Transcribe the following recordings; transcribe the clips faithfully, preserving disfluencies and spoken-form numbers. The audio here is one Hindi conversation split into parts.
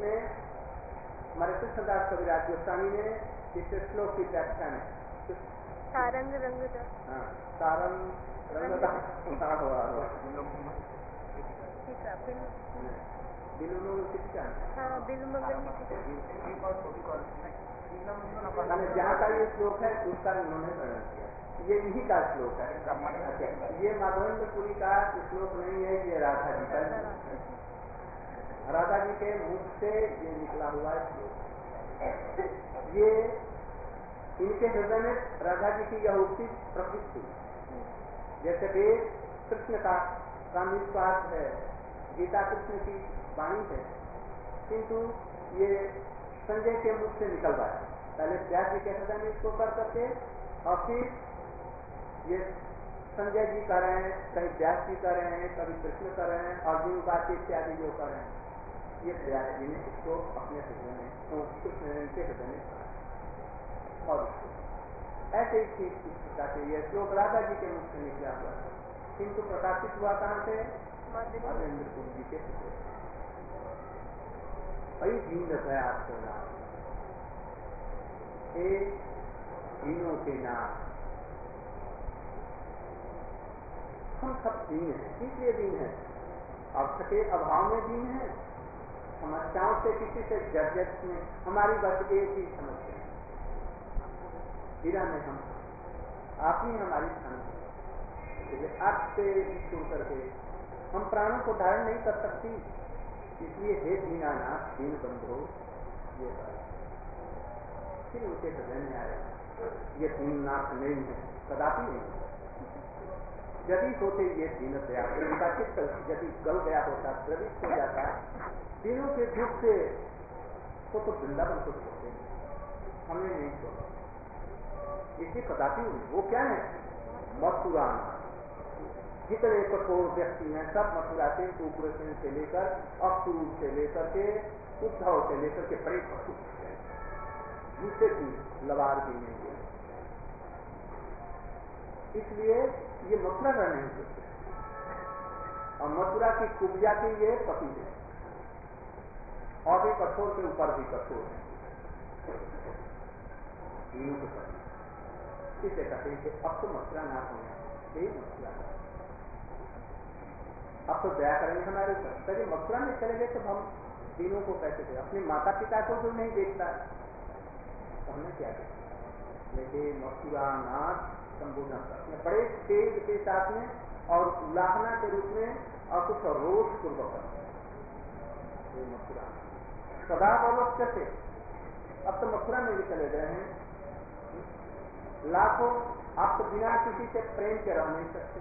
उसने हमारे कृष्णदास कविराज गोस्वामी ने इस श्लोक की व्याख्या में सारंग रंग हाँ सारंग रंग जहाँ का ये श्लोक है उसका उन्होंने वर्णन किया, ये इन्हीं का श्लोक है। अच्छा, ये माधवेंद्रपुरी का श्लोक नहीं है, ये राधा जी का, राधा जी के मुख से ये निकला हुआ श्लोक। ये इनके हृदय में राधा जी की यह उक्ति प्रकट हुई, जैसे वेद कृष्ण का का निस्वार्थ है, गीता कृष्ण की वाणी है, किंतु ये संजय के मुख से निकल रहा है। पहले व्यास जी के हृदय में इसको कर करके और फिर ये संजय जी कर रहे हैं, कहीं व्यास जी कर रहे हैं, कभी कृष्ण कर रहे हैं, अर्जुन बात इत्यादि जो कर रहे हैं, ये व्यास जी ने इसको अपने हृदय में कृष्ण के हृदय में कहा। और ऐसे ही ठीक इस प्रकार से ये श्लोक राधा जी के मुख से निकला हुआ है, किंतु प्रकाशित हुआ कहां से? माधवेंद्रपुरी जी के हृदय। वही दीन गया सोना हे दीनों के नाम। हम सब दीन हैं, इसलिए दीन है, अर्थ के अभाव में दीन है, समस्याओं से किसी से जर्जर में हमारी बस एक ही समस्या है, हीरा में हम आप ही हमारी समस्या, अर्थ से छोड़ करके हम प्राणों को धारण नहीं कर सकती, इसलिए हे दीनानाथ दीन बंधो ये बात फिर उनके हृदय में आया, ये दीननाथ नहीं है, कदापि नहीं। यदि होते ये दीन दया, उनका चित्त यदि गल गया होता, द्रवित हो जाता तीनों के दुख से, तो तो वृंदावन को छोड़ते हमें नहीं छोड़ा, इसलिए कदापि वो क्या है? मथुरा। जितने कठोर व्यक्ति हैं सब मथुरा से, उग्रसेन से लेकर अक्रूर से लेकर के उद्धव से लेकर के बड़े कठोर जिससे भी लवार भी नहीं गए, इसलिए ये मथुरा का नहीं सकते। और मथुरा की कुब्जा की ये पति है, और भी कठोर के ऊपर भी कठोर है, तीनों के पति। इसे कहते हैं कि अब तो मथुरा ना होना, यही मथुरा है, अब तो दया करेंगे हमारे ऊपर। पहले मथुरा में चले गए तो हम तीनों को कैसे दे? अपने माता पिता को जो नहीं देखता तो हमने क्या किया? लेकिन मथुरा नाथ संबोधन अपने बड़े तेज के साथ में और उल्लाहना के रूप में और कुछ रोष पूर्वक मथुरा सदा अवलोक से। अब तो मथुरा में भी चले गए हैं, लाखों आप तो बिना किसी से प्रेम के रह नहीं सकते,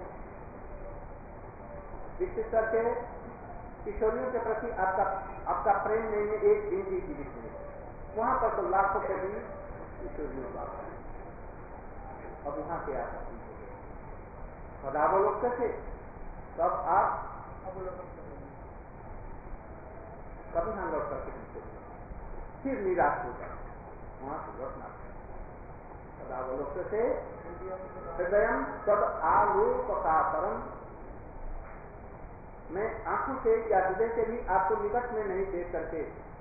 विशेष करके किशोरियों के प्रति आपका आपका प्रेम नहीं है, एक दिन भी जीवित नहीं, वहां पर तो लाखों के भी किशोरियों का। अब वहां के आप सदावलोक से तब आप कभी हम लौट करके फिर निराश हो जाए, वहां से लौटना सदावलोक से हृदय तद आलोक का परम। मैं आंखों से या हृदय से भी आपको निकट में नहीं देख करके,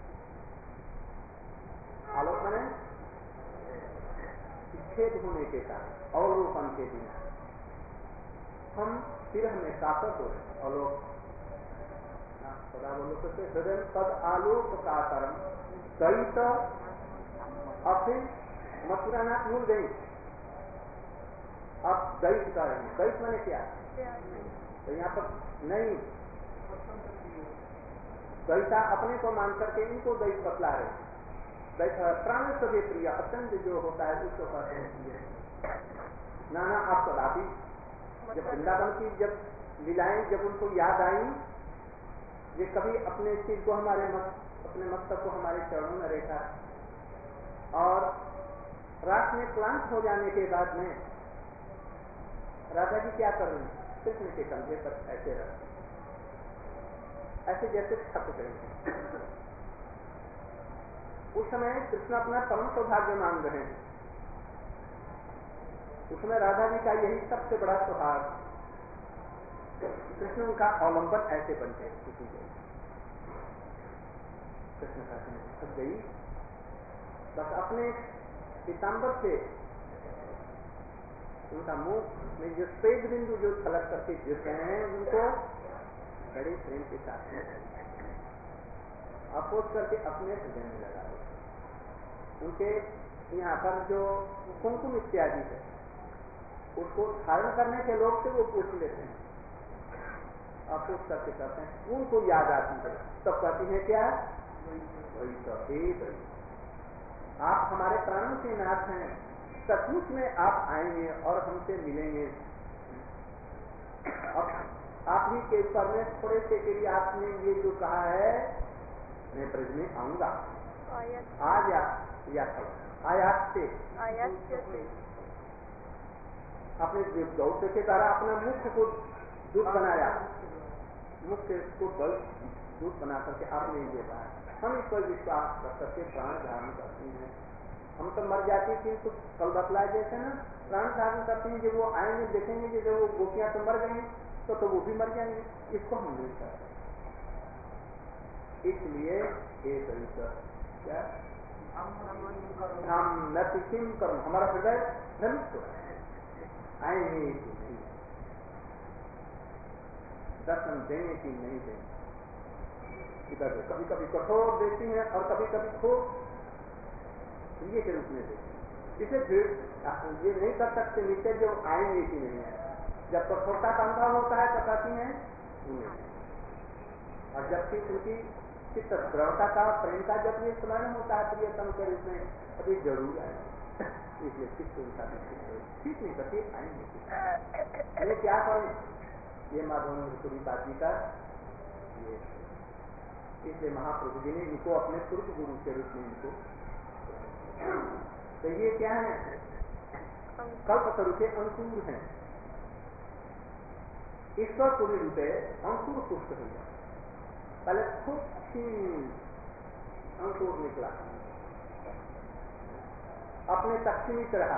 आलोक मैंने छेद होने के कारण, अवलोकन के बिना हम फिर हमें शासक हो रहे अवलोक सदावलोक से हृदय पद आलोक का कारण दलित। और फिर मथुरा नाथ भूल गई, अब दैत का रहे, दैत मैंने क्या तो यहाँ पर नहीं, दैता अपने को मान करके इनको दैत बतला रहे। प्राण सभी प्रिय अत्यंत जो होता है उसको कहते हैं नाना। आप कदापि जब वृंदावन की जब लीलाएं जब उनको याद आई, ये कभी अपने सिर को हमारे मत, अपने मस्तक को हमारे चरणों में रेखा, और रात में क्लांत हो जाने के बाद में राधा जी क्या कर रही, कृष्ण के कंधे पर ऐसे रख, ऐसे जैसे थक गए। उस समय कृष्ण अपना परम सौभाग्य मान रहे हैं, उसमें राधा जी का यही सबसे बड़ा सौभाग्य, कृष्ण उनका अवलंबन ऐसे बनते हैं। किसी को कृष्ण कहते हैं थक गई, बस अपने पीताम्बर से उनका मुख में जो स्वेद बिंदु जो छलक करके गिर रहे हैं उनको बड़े प्रेम के साथ अपोज करके अपने हृदय में लगा दो। उनके यहाँ पर जो कुमकुम इत्यादि है उसको धारण करने के लोग से वो पूछ लेते हैं, अपोज करके करते हैं, उनको याद आती है तब कहती है क्या, वही तो हे भाई आप हमारे प्राणों के नाथ हैं, सचमुच में आप आएंगे और हमसे मिलेंगे। अब आप ही के ऊपर में थोड़े से के लिए आपने ये जो कहा है मैं ब्रज में आऊंगा, आज या आयात से अपने गौर के द्वारा अपना मुख को दूध बनाया, मुख से उसको बल दूध बना करके आपने ये कहा, हम इस पर विश्वास कर करके प्राण धारण करते हैं। हम तो मर जाती थी तो कल बतलाए जैसे ना प्राण धारण करते हैं, जब वो आएंगे देखेंगे कि जब वो गोपियां तो मर गई तो तो वो भी मर जाएंगे, इसको हम नहीं करते। इसलिए एक तरीका क्या हम न सिम करो, हमारा हृदय भ्रमित हो आएंगे दर्शन देंगे कि नहीं देंगे, कभी कभी कठोर देती है और कभी कभी खूब प्रिय के रूप में देती है। इसे ये नहीं कर सकते नीचे जो आएंगे कि नहीं है, जब कठोरता का अनुभव होता है तो कहती है नहीं, और जबकि उनकी चित्त द्रवता का प्रेम का जब ये स्मरण होता है प्रियतम के रूप में अभी जरूर आएंगे, इसलिए चित्त उनका ठीक नहीं करती आएंगे। ये क्या करूं, ये माधव बाजी का ये, इसलिए महाप्रभु जी ने इनको अपने पूर्व गुरु के रूप में इनको, तो ये क्या है, कल्पतरु के अंकुर हैं, ईश्वर पूरी रूपे अंकुर पुष्ट हो गया, पहले खूब क्षीण अंकुर निकला, अपने तक सीमित रहा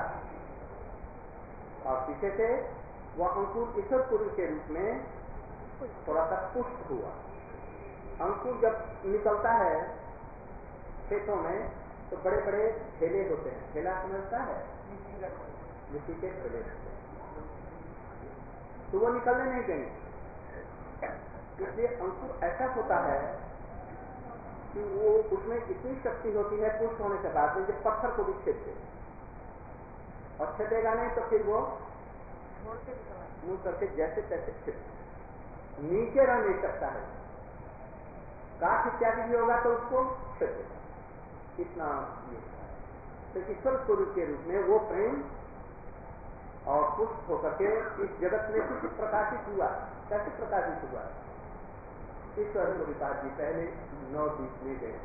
और पीछे से वह अंकुर ईश्वर पुरी के रूप में थोड़ा सा पुष्ट हुआ। अंकुर जब निकलता है खेतों में तो बड़े बड़े ठेले होते हैं, ठेला समझता है, मिट्टी के ठेले होते हैं, तो वो निकलने नहीं देंगे। इसलिए अंकुर ऐसा होता है कि वो उसमें इतनी शक्ति होती है पुष्ट होने के बाद में जब पत्थर को भी छेद दे, और छेदेगा नहीं तो फिर वो मुंह करके जैसे तैसे छेद नीचे रह नहीं सकता है, काठ इत्यादि भी होगा तो उसको छेद देगा, इतना ये। तो ईश्वर स्वरूप के रूप में वो प्रेम और पुष्ट होकर के इस जगत में कुछ प्रकाशित हुआ। कैसे प्रकाशित हुआ, ईश्वर गोविपाद जी पहले नवदीप में गए,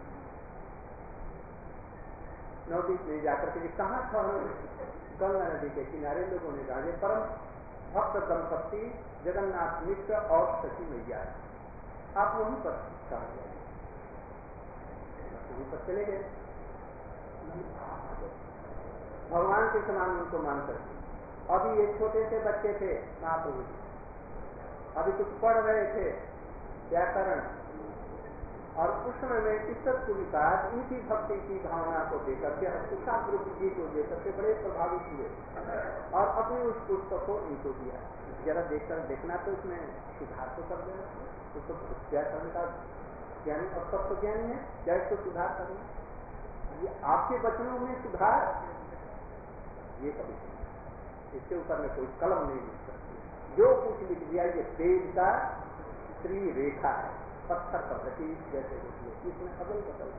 नवदीप में जाकर के कहाँ ठहरे, गंगा नदी के किनारे लोगों ने कहा परम भक्त दंपत्ति जगन्नाथ मिश्र और सची मैया, आप वहीं पर ठहर गए, वहीं पर चले गए, भगवान के समान उनको मान करके। अभी एक छोटे से बच्चे थे महाप्रभु जी, अभी कुछ पढ़ रहे थे व्याकरण, और उस समय में ईश्वर पूरी बात इनकी भक्ति की भावना को देकर के उषाग्रुप जी को देकर के बड़े प्रभावित हुए और अपनी उस पुस्तक को इनको दिया, जरा देखकर देखना तो उसमें सुधार तो कर देना, उसको व्याकरण का ज्ञानी और तत्व ज्ञानी है, क्या इसको सुधार करना, ये आपके वचनों में सुधार, ये कभी इसके ऊपर में कोई कलम नहीं लिख सकती, जो कुछ लिख दिया ये वेद का श्री रेखा है, पत्थर पर रखी जैसे होती है, इसमें अगल बदल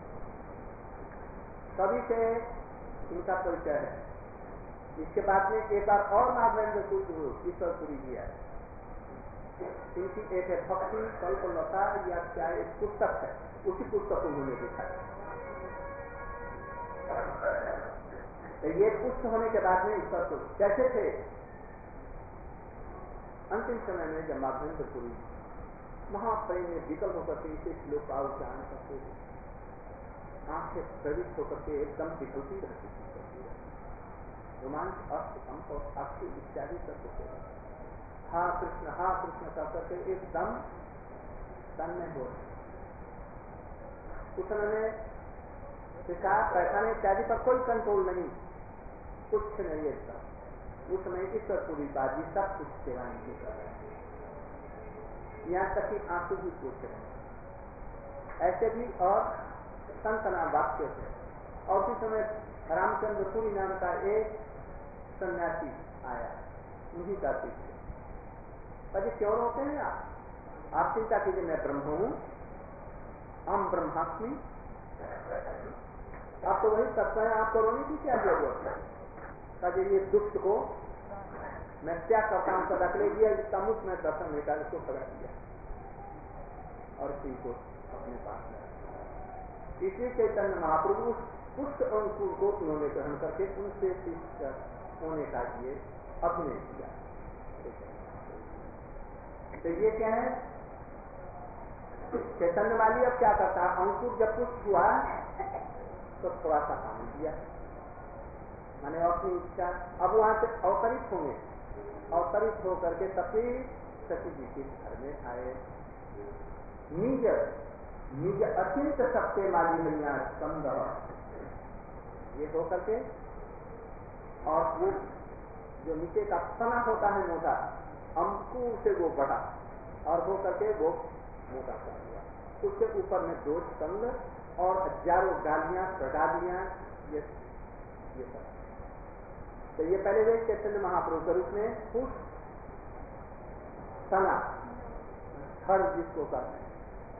कभी से इनका परिचय है। इसके बाद में एक बार और महावेंद्र ईश्वरपुरी जी है, इनकी एक है भक्ति कल्पलता या क्या एक पुस्तक है, उसी पुस्तक को उन्होंने देखा। तो ये पुष्ट होने के बाद में ईश्वरपुर कैसे थे, अंतिम समय में जब महावेंद्रपुरी महाप्रेम में विकल्प होकर के इसे श्लोक का उच्चारण करते थे, आंखें प्रविष्ट होकर के एकदम विकल्पी रहती थी, रोमांच अर्थ अंक और अक्षी इत्यादि सब होते हैं, हा कृष्ण हा कृष्ण कर करके एकदम तन्मय हो रहे, उसने शिकार पैखाने इत्यादि पर कोई कंट्रोल नहीं, कुछ नहीं है सब। उस समय ईश्वर पूरी बाजी सब कुछ सेवा नहीं कर रहे हैं, यहाँ तक कि आंसू भी पूछ रहे हैं। ऐसे भी और संतना वाक्य से। और उसी समय रामचंद्र पुरी नाम का एक सन्यासी आया, उन्हीं का पीछे अरे क्यों रोते हैं आप? आप चिंता कीजिए, मैं ब्रह्म हूं, हम ब्रह्मास्मि। आप तो वही सत्य है, आपको रोने की क्या जरूरत है? कभी ये दुष्ट को मैं क्या करता हूं, रख ले दिया, तमुख में दर्शन निकाल उसको पकड़ दिया और इसी को अपने पास में। इसलिए चैतन्य महाप्रभु पुष्ट अंकुर को उन्होंने ग्रहण करके उनसे शिष्य होने का ये अभिनय किया। तो ये क्या है, चैतन्य वाली अब क्या करता है, अंकुर जब पुष्ट हुआ तो थोड़ा सा पानी दिया, माने अपनी इच्छा। अब वहां से अवतरित होंगे, अवतरित होकर के सफेद सती जी के घर में आए। निज निज अत्यंत सत्य मालिन्या स्कंद ये होकर के, और वो जो नीचे का तना होता है मोटा, अंकुर से वो बढ़ा और हो करके वो मोटा कर दिया। उसके ऊपर में दो स्कंद और हजारों डालियां प्रडालियां, ये ये सब। तो ये पहले वे चैतन्य महाप्रभु के रूप में पुष्ट तना थर जिसको कहते हैं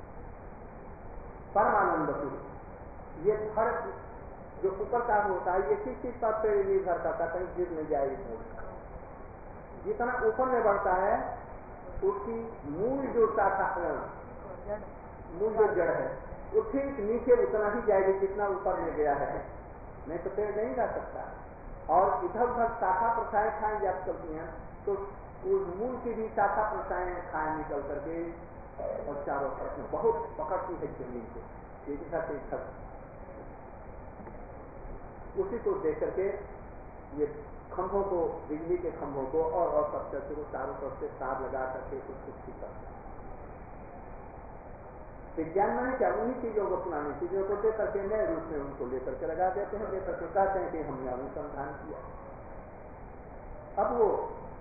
परमानंद पुरुष। ये थर जो ऊपर का होता है, ये किस चीज पर निर्भर करता है, कहीं गिर नहीं जाए। जितना ऊपर में बढ़ता है उसकी मूल जो शाखा, मूल जो जड़ है वो ठीक नीचे उतना ही जाएगी जितना ऊपर में गया है, नहीं तो पेड़ नहीं रह सकता। और इधर उधर शाखा प्रशाएं खाएं जब चलती हैं तो उस मूल की भी शाखा प्रशाएं खाएं निकल करके और चारों तरफ में बहुत पकड़ती है जमीन को, इधर से इधर। उसी को देख करके ये खंभों को, बिजली के खंभों को और और सब को चारों तरफ से तार लगा करके उसको ठीक करता है। विज्ञान में क्या, उन्हीं चीजों को, पुरानी चीजों को दे करके नए रूप में उनको लेकर के लगा देते हैं, लेकर के कहते हैं कि हमने अनुसंधान किया। अब वो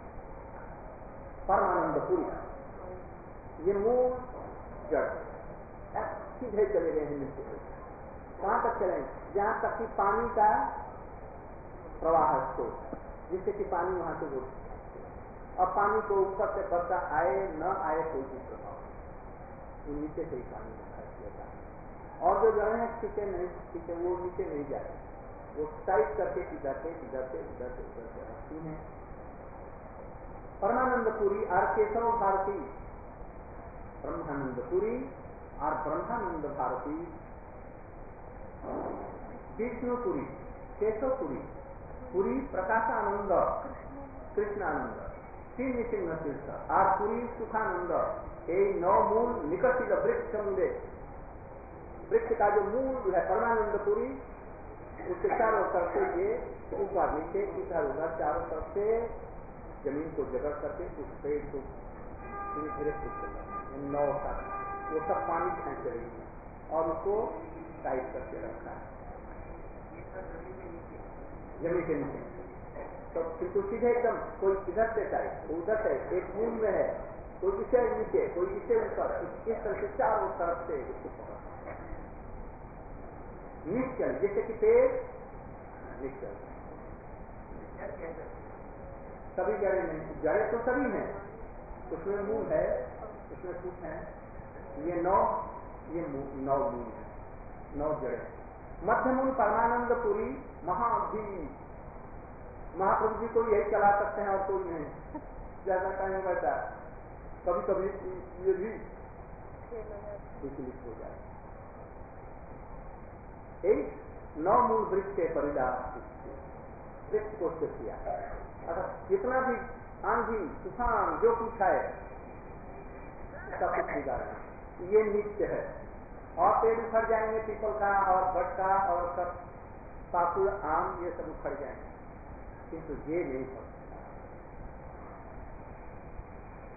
परमानंद पुरी ये मूल जड़ सीधे चले गए हैं नीचे। कहां तक चले? जहां तक कि पानी का प्रवाह हो, जिससे कि पानी वहां से वो, अब पानी को ऊपर से वर्षा आए न आए कोई भी प्रभाव, नीचे से ही पानी लेता है। और जो जड़ें हैं ठीक है नहीं ठीक है, वो नीचे नहीं जाए, वो टाइट करके इधर से इधर से इधर से उधर से रखती हैं। परमानंद पुरी और केशव भारती, ब्रह्मानंद पुरी और ब्रह्मानंद भारती, विष्णुपुरी, केशवपुरी, पुरी प्रकाशानंद, कृष्णानंद, तीन सिंह तीर्थ और पुरी सुखानंद, ये नौ मूल निकटिल वृक्ष मूले, वृक्ष का जो मूल है परमानंदपुरी, उसके चारों तरफ से ये ऊपर नीचे इधर उधर चारों तरफ से जमीन को जगड़ करके उस पेड़ को धीरे धीरे पुष्ट नौ तक वो सब पानी खेच रही है और उसको टाइट करके रखा है जमीन के नीचे। तो बिल्कुल सीधे एकदम, कोई इधर से टाइट उधर से, एक मूल में है, कोई इसे नीचे कोई इसे ऊपर, इस तरह से चारों तरफ से उसको पकड़ निश्चल, जैसे कि पेड़ निश्चल। सभी जड़ें नहीं, जड़ें तो सभी हैं, उसमें मूल है, उसमें कुछ है, ये नौ, ये नौ मूल है, नौ जड़ें। मध्य मूल परमानंदपुरी महाभी, महाप्रभु जी को यही चला सकते हैं और कोई नहीं, ज्यादा टाइम रहता है। कभी कभी ये भी विचलित हो जाए। एक नौ मूल वृक्ष के परिदान वृक्ष को स्थिर किया। अगर कितना भी आंधी तूफान जो कुछ है सब कुछ बिगाड़, ये नित्य है। और पेड़ उखड़ जाएंगे, पीपल का और बट का और सब पाकुड़ आम ये सब उखड़ जाएंगे, किंतु ये नहीं हो सकता।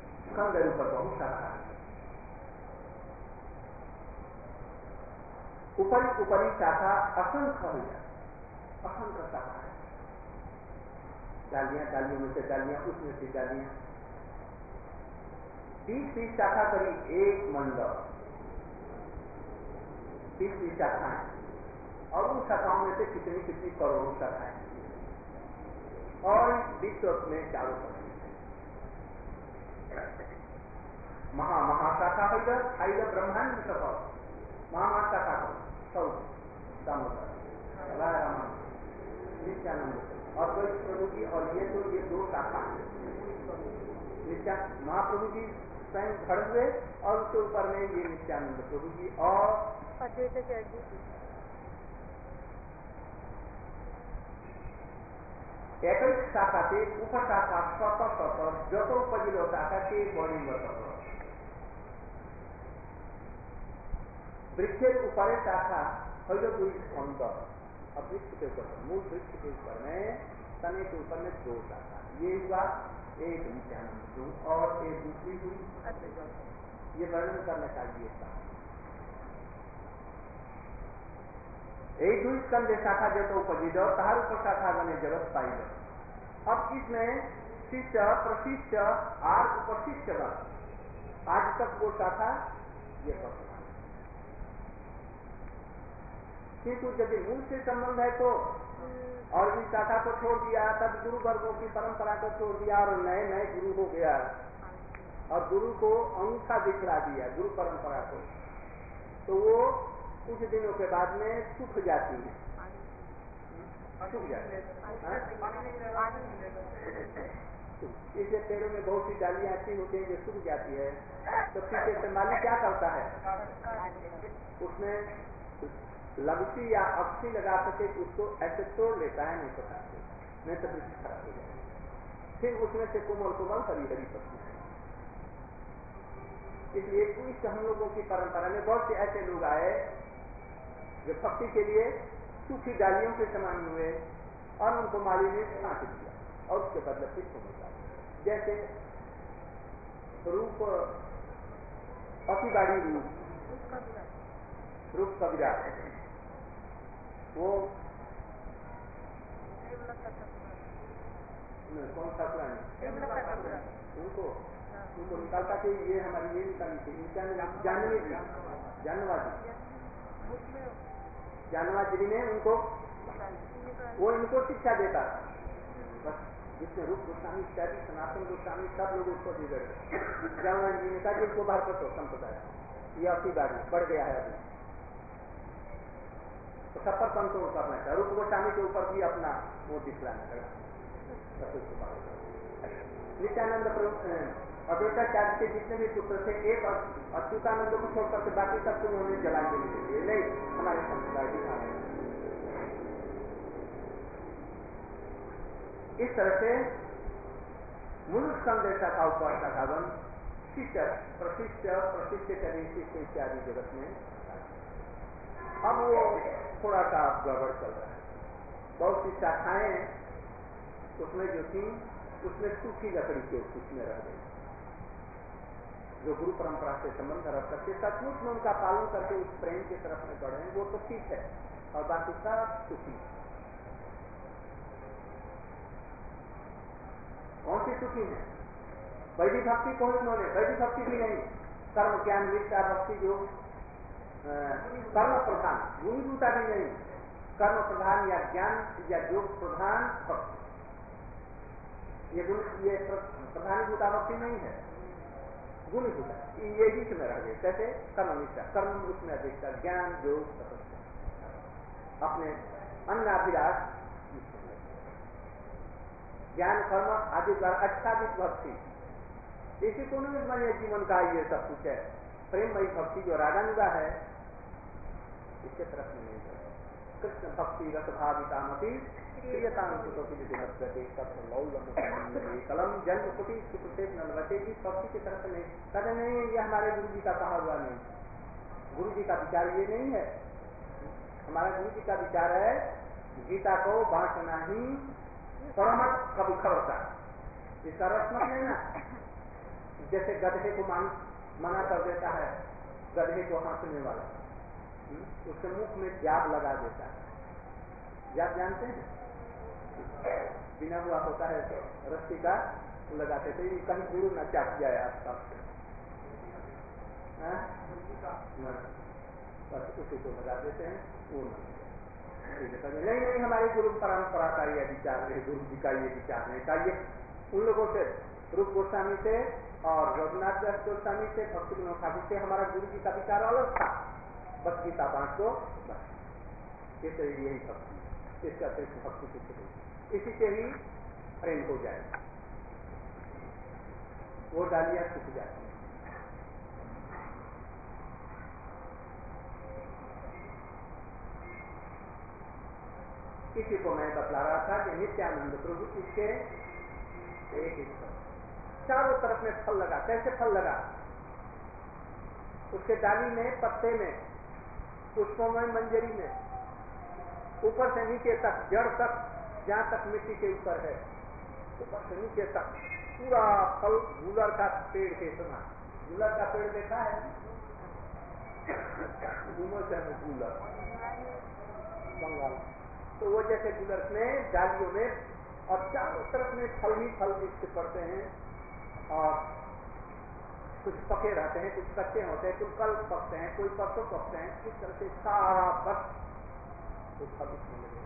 कंगरू पर बहुत सारा ऊपरी ऊपरी शाखा असंख्य हो जाए, असंख्य शाखा है, डालियां डालियों में से डालियां, उसमें से डालियां, बीस बीस शाखा करीब एक मंडल, बीस बीस शाखाएं, और उन शाखाओं में से कितनी कितनी करोड़ों शाखाएं, और विश्व में चारों तरफ महा महाशाखा हो इधर, इधर ब्रह्मांड सफा महाशाखा हो सौ नित्यानंद और कोई प्रभु जी, और ये तो ये दो शाखा है, नित्या महाप्रभु जी स्वयं खड़े हुए और उसके ऊपर में ये नित्यानंद प्रभु जी और एक शाखा से उपशाखा शत शत जत उपजिल शाखा के बड़ी बत वृक्षेर ऊपर शाखा हर दुई स्कंद, और वृक्ष के ऊपर मूल वृक्ष के ऊपर में तने के ऊपर में दो शाखा, ये हुआ एक नित्यानंद और एक दूसरी हुई, ये वर्णन करने का ये था। एक दुई स्कंद शाखा जब उपजित तार उप शाखा बने जगत पाई। अब इसमें शिष्य प्रशिष्य आर उपशिष्य बन, आज तक वो शाखा ये वर्तमान, किंतु यदि मूल से संबंध है तो और इस शाखा को छोड़ दिया, तब गुरु वर्गों की परंपरा को छोड़ दिया और नए नए गुरु हो गया, और गुरु को अंगूठा दिखला दिया गुरु परंपरा को, तो वो कुछ दिनों के बाद में सूख जाती है, सूख जाती है। इससे पेड़ों में बहुत सी डालियां ऐसी होती हैं जो सूख जाती है, तो पीछे से माली क्या करता है, उसमें लगती या अक्षी लगा सके उसको ऐसे तोड़ लेता है, नहीं पता नहीं तो वृक्ष खराब हो जाए, फिर उसमें से कोमल कोमल हरी हरी पत्ती। इसलिए इस हम लोगों की परंपरा में बहुत से ऐसे लोग आए जो भक्ति के लिए सूखी डालियों के समान हुए और उनको माली ने छांट दिया और उसके बदले फिर को मिला, जैसे रूप अतिबाड़ी रूप रूप कविरा, वो कौन सा पुरानी उनको उनको निकालता कि ये हमारी ये निकाली थी जानवी थी, जानवाजी जानवाजी ने उनको वो इनको शिक्षा देता था, बस जिसमें रूप गोस्वामी इत्यादि सनातन गोस्वामी सब लोग उसको बिगड़ गए, जानवाजी ने कहा कि इसको बाहर कर दो संप्रदाय, ये अति बारी बढ़ गया है अभी, तो सब पर कंट्रोल करना चाहिए, रूप गोस्वामी के ऊपर भी अपना वो दिखलाना चाहिए। नित्यानंद अद्वैताचार्य के जितने भी पुत्र थे, एक अच्युतानंद को छोड़कर के बाकी सब उन्होंने जला के लिए नहीं, हमारे संप्रदाय दिखा रहे। इस तरह से मूल संदेशा का ऊपर साधारण शिष्य प्रशिष्य प्रशिष्य करें शिष्य इत्यादि जगत में अब वो थोड़ा सा गड़बड़ चल रहा है। बहुत सी शाखाएं उसमें जो थी उसमें सूखी लकड़ी के उसमें रह गई, जो गुरु परंपरा से संबंध रख सकते सचमुच में उनका पालन करके उस प्रेम की तरफ में बढ़े वो तो ठीक है, और बाकी सब सुखी। कौन सी सुखी है? वैदिक भक्ति को उन्होंने वैदिक भक्ति भी नहीं, कर्म ज्ञान विद्या भक्ति जो कर्म प्रधान गुणीभूता भी नहीं, कर्म प्रधान या ज्ञान या योग प्रधान भक्ति, ये ये प्रधानीभूता भक्ति नहीं है, गुणीभूता ये बीच में रह गए। कैसे? कर्म निष्ठा, कर्म उसमें अधिकता, ज्ञान योग तपस्या, अपने अन्नाभिलाष ज्ञान कर्म आदि द्वारा आच्छादित भक्ति, इसी को नहीं मानिए जीवन का ये सब कुछ है। प्रेममयी भक्ति जो रागानुगा है इसके तरफ में नहीं है। कृष्ण भक्ति रस भावितामपि कलम जन्म कुटी सुप्रसेत नलवते की भक्ति की तरफ नहीं कहते नहीं, ये हमारे गुरु जी का कहा हुआ नहीं, गुरु जी का विचार ये नहीं है। हमारा गुरु जी का विचार है गीता को बांटना ही परमत कभी खबरता, इसका रस मत लेना। जैसे गधे को मान मना कर देता है, गधे को हाँसने वाला उसके मुख में जाप लगा देता है। जाप जानते हैं, बिना हुआ होता है तो रस्सी का लगाते थे, कहीं गुरु न चाप जाए आसपास से, बस उसी को लगा देते हैं। वो नहीं नहीं हमारी गुरु परंपरा का ये विचार नहीं, गुरु जी का ये विचार नहीं था। ये उन लोगों से, रूप गोस्वामी से और रघुनाथ दास गोस्वामी से, भक्ति विनोद ठाकुर से हमारा गुरु जी का विचार अलग था। बस गीता पाठ को बस ये तो यही भक्ति, इसका अतिरिक्त भक्ति कुछ नहीं, इसी से ही प्रेम हो जाए, वो डालियां सूख जाती है। इसी को मैं बतला रहा था कि नित्यानंद प्रभु इसके एक ही चारों तरफ में फल लगा। कैसे फल लगा? उसके डाली में, पत्ते में, पुष्पों में, मंजरी में, ऊपर से नीचे तक, जड़ तक, जहां तक मिट्टी के ऊपर है, ऊपर से नीचे तक पूरा फल गूलर का पेड़ के समान। गूलर का पेड़ देखा है? गूलर बंगाल, तो वो जैसे गुलर में, डालियों में और चारों तरफ में फल ही फल दिखते पड़ते हैं, और कुछ पके रहते हैं, कुछ कच्चे होते हैं, कुछ कल पकते हैं, कोई परसों पकते हैं। इस तरह से सारा बस तो फल उसमें लगेगा।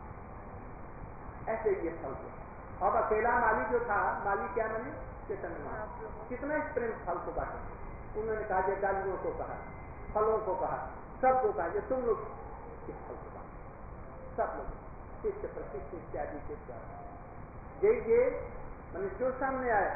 ऐसे ये फल को अब अकेला माली जो था, माली क्या मानी? चैतन्य माली, कितना इस प्रेम फल को बांटे। उन्होंने कहा ये डालियों को कहा, फलों को कहा, सबको कहा ये तुम लोग इस फल को बांटो, सब लोग शिष्य प्रतिष्ठ इत्यादि के द्वारा। ये ये मैंने जो सामने आया,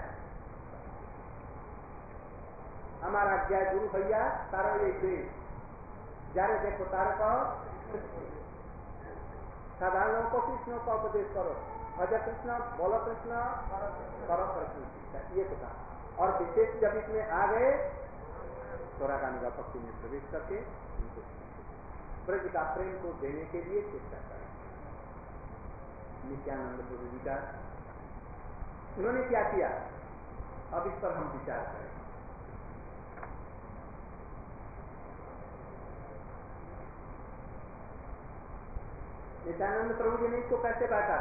हमारा जय गुरु भैया तारा ये दे जारे देखो तारे कहो, साधारण लोगों को कृष्ण का उपदेश करो, अजय कृष्ण बोलो कृष्ण करो कृष्ण, ये तो कहा। और विशेष जब इसमें आ गए तो रागानुगा भक्ति में प्रवेश करके उनको ब्रज का प्रेम को देने के लिए चेष्टा करें। नित्यानंद प्रभु जी का उन्होंने क्या किया, अब इस पर हम विचार करें। नित्यानंद प्रभु जी ने इसको कैसे बांटा?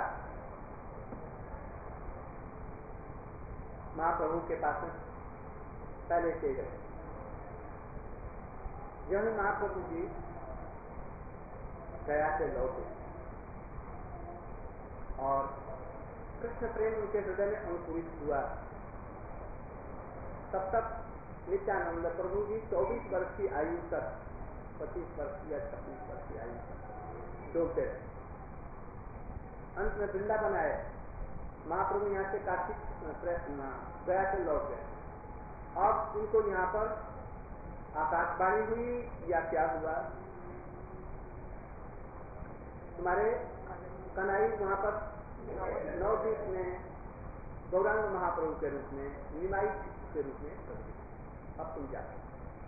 महाप्रभु के पास पहले से गए, जब महाप्रभु जी गया से लौटे और कृष्ण प्रेम उनके हृदय में अंकुरित हुआ, तब तक नित्यानंद प्रभु जी चौबीस वर्ष की आयु तक, पच्चीस वर्ष या छब्बीस वर्ष की आयु तक डोलते रहे। अंत में वृंदावन आए, महाप्रभु यहाँ से कार्तिक गया से लौट गए। अब उनको यहाँ पर आकाशवाणी हुई या क्या हुआ, तुम्हारे कन्हई वहां पर नवदीप में गौरांग महाप्रभु के रूप में, निमाई के रूप में, अब तुम जाते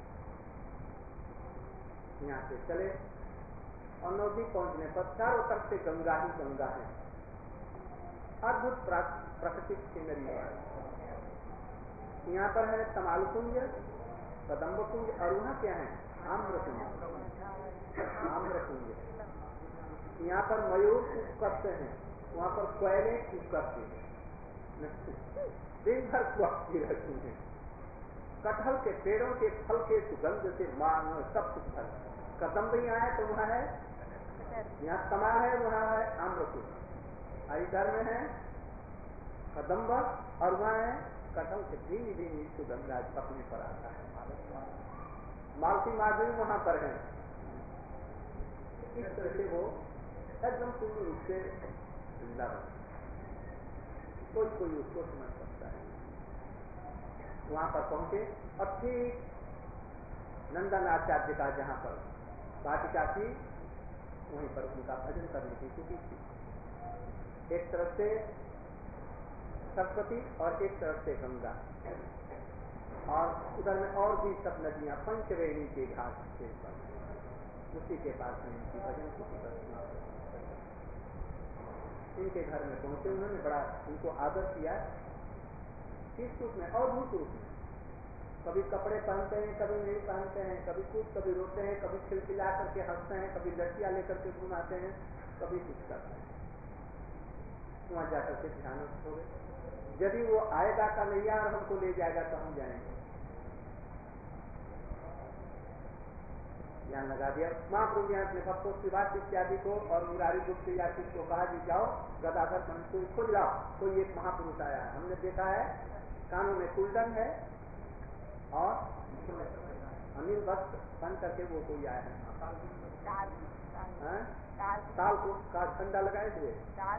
यहाँ से चले और नवदीप पहुंचने पर चारों तरफ से गंगा ही गंगा है, अद्भुत प्राकृतिक सीनरी है। यहाँ पर है तमाल कुंज, कदम्ब कुंज, और वहाँ क्या है? आम्र कुंज, आम्र कुंज। यहाँ पर मयूर कूक करते हैं, वहाँ पर कोयले कूक करते हैं, दिन भर कुआती रहती हैं। कटहल के पेड़ों के फल के सुगंध से मान सब कुछ फल। कदम्ब यहाँ है तो वहाँ है, यहाँ तमाल है, वहाँ है आम्रकुंज, इधर में है कदम्ब और वहाँ है कटहल के धीमी धीमी सुगंध आज पकने पर आता है। मालती माधुरी वहाँ पर है। इस तरह से वो एकदम पूर्ण रूप से वृंदावन, कोई कोई उसको समझ सकता है। वहां पर पहुंचे और ठीक नंदन आचार्य का जहां पर वाटिका थी, वहीं पर उनका भजन करने की स्थिति थी। एक तरफ से सरस्वती और एक तरफ से गंगा, और उधर में और भी सब नदियां पंचवेणी के घाट के पर, उसी के पास में इनकी भजन की प्रतिमा। इनके घर में पहुंचे, उन्होंने बड़ा उनको आदर किया, किस रूप में? अवधूत रूप में, कभी कपड़े पहनते हैं, कभी नहीं पहनते हैं, कभी कुछ कभी रोते हैं, कभी खिलखिला करके हंसते हैं, कभी लड़कियां लेकर के घुमाते हैं, कभी कुछ करते हैं। वहां जाकर के ध्यान हो गए। यदि वो आएगा कन्हैया और हमको ले जाएगा तो हम जाएंगे। ध्यान लगा दिया। महाप्रभु ने अपने भक्तों शिवास इत्यादि को और मुरारी गुप्त यात्री को कहा जी जाओ गदाधर पंडित को खोज लाओ, कोई एक महापुरुष आया है, हमने देखा है कानों में कुंडन है और अनिल भक्त बन करके वो कोई आया है, ताल को का ठंडा लगाए हुए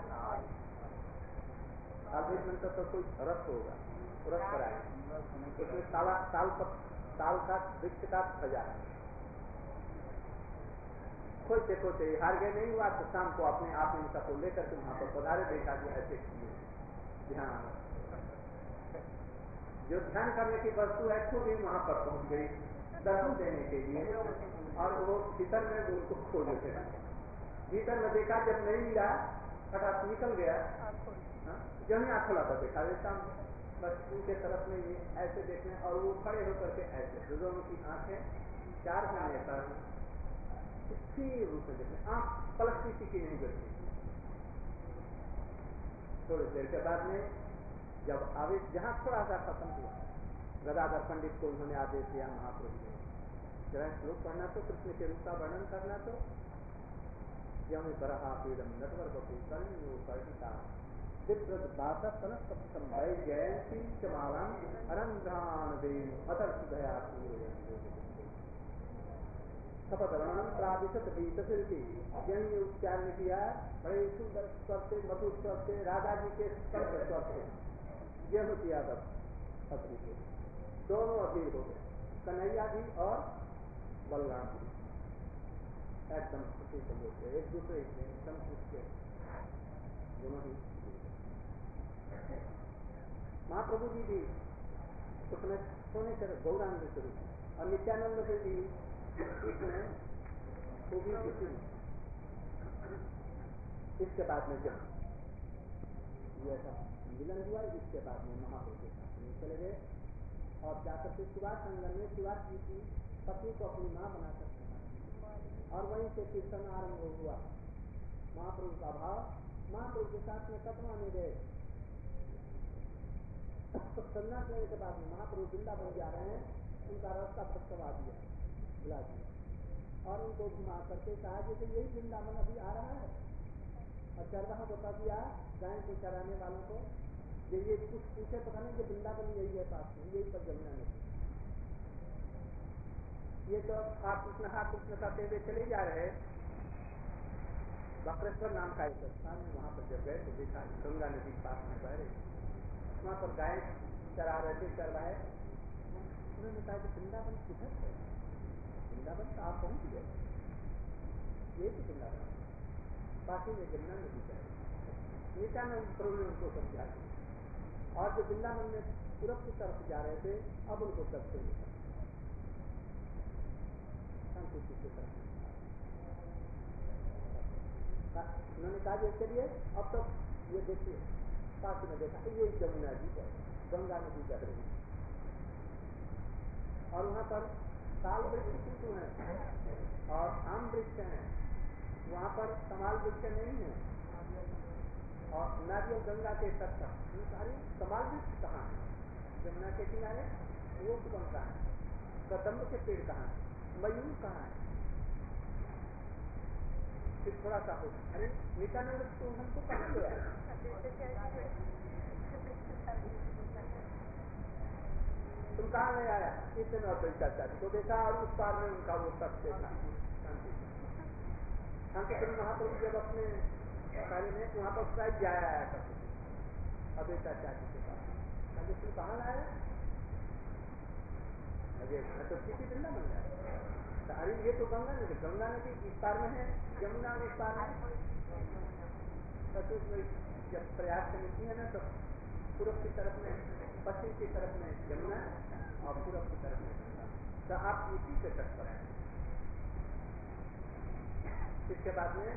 ताल तो कोई रस होगा, रस कराए उसमें ताला ताल ताल का वृक्ष का सजा है। खोजते खोजते हार गए, नहीं हुआ तो शाम को अपने आप में इनका को लेकर के वहां पर पधारे, देखा कि ऐसे किए ध्यान। जो ध्यान करने की वस्तु है खुद ही वहां पर पहुंच गई दर्शन देने के लिए, और वो भीतर में उनको खोज थे। भीतर में देखा, जब नहीं मिला फटाफट निकल गया, जब ही आँख खोला तो देखा देखा बस उनके तरफ में ये ऐसे देखने, और वो खड़े होकर के ऐसे दोनों की आंखें चार होने पर स्थिर रूप में देखने, आंख पलक किसी की नहीं गिरती। थोड़ी देर के बाद में जब आवेश जहां थोड़ा सा खत्म हुआ, गदाधर पंडित को उन्होंने आदेश दिया महाप्रभु ने, जरा श्लोक पढ़ना तो कृष्ण के रूप का वर्णन करना तो यम बरहा पीड़म नटवर बपू कर्णिता विप्रद बासा सनत संभय जयंती चमालाम अनंद्रान देव अतर सुधया शपथ वर्णन प्राविशत भीतसिल्की, यही उच्चारण किया बड़े सुंदर स्वर से, मधुर स्वर से, राधा जी के स्पर्श स्वर से यह किया पत्नी को, दोनों अधीर हो गए, कन्हैया जी और बलराम जी एकदम खुशी से बोलते, एक दूसरे से एकदम खुश के दोनों ही। महाप्रभु जी भी उसमें सोने से गौरांग शुरू और नित्यानंद से भी इसमें वो भी किसी इसके बाद में जब ये सब मिलन हुआ, इसके बाद में महाप्रभु के साथ में चले गए और जाकर के सुभाष संगम में सुभाष जी की पत्नी को अपनी मां बना सकते, और वहीं से कीर्तन आरंभ हुआ। महाप्रभु का भाव महाप्रभु के साथ में कतवा में गए, तो संन्यास लेने के बाद में महाप्रभु वृंदावन जा रहे हैं, उनका रास्ता भटकवा दिया, बुला दिया और उनको घुमा करके कहा जैसे यही वृंदावन अभी आ रहा है, और चरवाहा बता दिया गाय को चराने वालों को, ये ये कुछ पूछे पता नहीं कि वृंदावन यही है पास में, यही पर जमुना नदी। ये तो हा कृष्ण हा कृष्ण कहते हुए चले जा रहे, बक्रेश्वर नाम का एक स्थान है, वहां पर जब गए तो देखा गंगा नदी पास में बह रही, वहां पर गाय चरा रहे थे चरवाहे। उन्होंने कहा कि वृंदावन किधर है, वृंदावन तो आप पहुंच गए, ये तो वृंदावन बाकी में जमुना नदी है। नित्यानंद प्रभु ने उनको समझा दिया, और जो वृंदावन में पूरब की तरफ जा रहे थे अब उनको दक्षिण की तरफ शांति की तरफ उन्होंने कहा ये चलिए अब तो ये देखिए पास में देखा ये जमुना जी है, गंगा नदी बह रही है, और वहां पर ताल वृक्ष किंतु है और आम वृक्ष है, वहां पर कमाल वृक्ष नहीं है, और नारियल गंगा के तट पर सारी कमाल वृक्ष कहाँ है, जमुना के किनारे वो सुगम कहाँ है, कदम्ब के पेड़ कहाँ है, मयूर कहाँ है, फिर थोड़ा सा हो अरे नित्यानंद तो हमको कहाँ गया, तुम कहाँ नहीं आया, इतने और पैसा चाची को देखा और उस पार में उनका वो तट देखा शांति शांति फिर महाप्रभु जब अपने कार्य में वहां पर प्राइज जाया आया करते अबेता चाची के पास, तुम कहाँ लाया, अरे मैं तो किसी दिन ना बन जाए, अरे ये तो गंगा नदी, गंगा नदी इस पार में है, यमुना इस पार में, तो जब प्रयास करती है ना तो पूर्व की तरफ में, पश्चिम की तरफ में यमुना और पूर्व की तरफ में गंगा, तो आप इसी से तट पर आए। इसके बाद में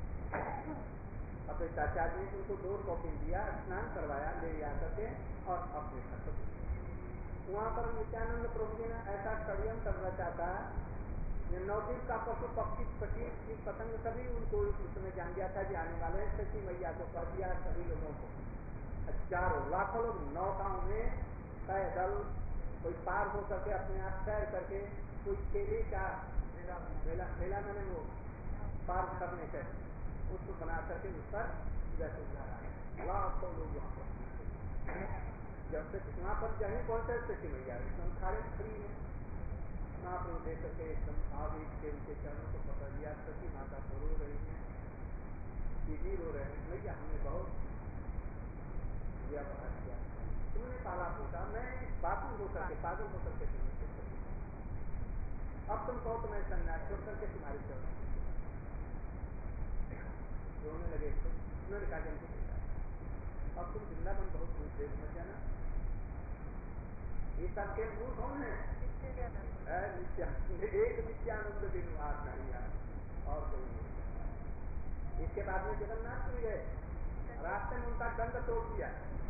अपने चाचा जी ने उनको दो कॉफी दिया, स्नान करवाया, ले जा करके और अपने घर पर वहां पर नित्यानंद प्रभु जी ने ऐसा षड्यंत्र रचाता है, नवद्वीप का पशु पक्षी पक्षी कीट पतंग सभी उनको उसने जान गया था कि आने वाले हैं। सची मैया को कह दिया सभी लोगों को, हजारों लाखों लोग नौकाओं में पैदल, कोई पार हो करके अपने आप तैर करके, कोई केले का मेला मेला मैंने वो पार करने के उसको बना करके उस पर जैसे जा रहा है, लाखों लोग वहां पर। जब तक वहां पर जहीं पहुंचे सची मैया एकदम खाड़े खड़ी है, महाप्रभु देख करके एकदम आवेश के उनके चरणों को पकड़ लिया। सची माता को रो रही है, दीदी रो रहे हैं, भैया हमने बहुत व्यवहार किया, तुमने पाला पोता, मैं बातू होकर के पागल होकर के तुमने अब तुम कहो तो मैं सन्यास छोड़ करके तुम्हारी चरण रोने लगे। तो उन्होंने कहा जल्दी बेटा, अब तुम वृंदावन बहुत दूर देख मत जाना, ये सब के मूल कौन है? नित्यानंद, एक नित्यानंद बिनुवार नहीं है और कोई नहीं। इसके बाद में जगन्नाथ भी गए, रास्ते में उनका दंड तोड़ दिया,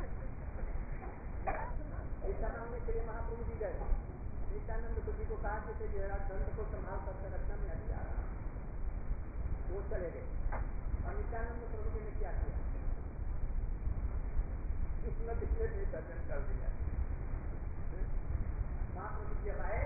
ऐसा मांगने के लिए महाप्रभु जी गए। नित्यानंद जी को कहा कि जरा दंड को संभाल करके रखना, मैं अभी आ रहा हूँ। वो चले गए और नित्यानंद प्रभु जी ने क्या किया, नदी में विसर्जन कर दिया। महाप्रभु जी आए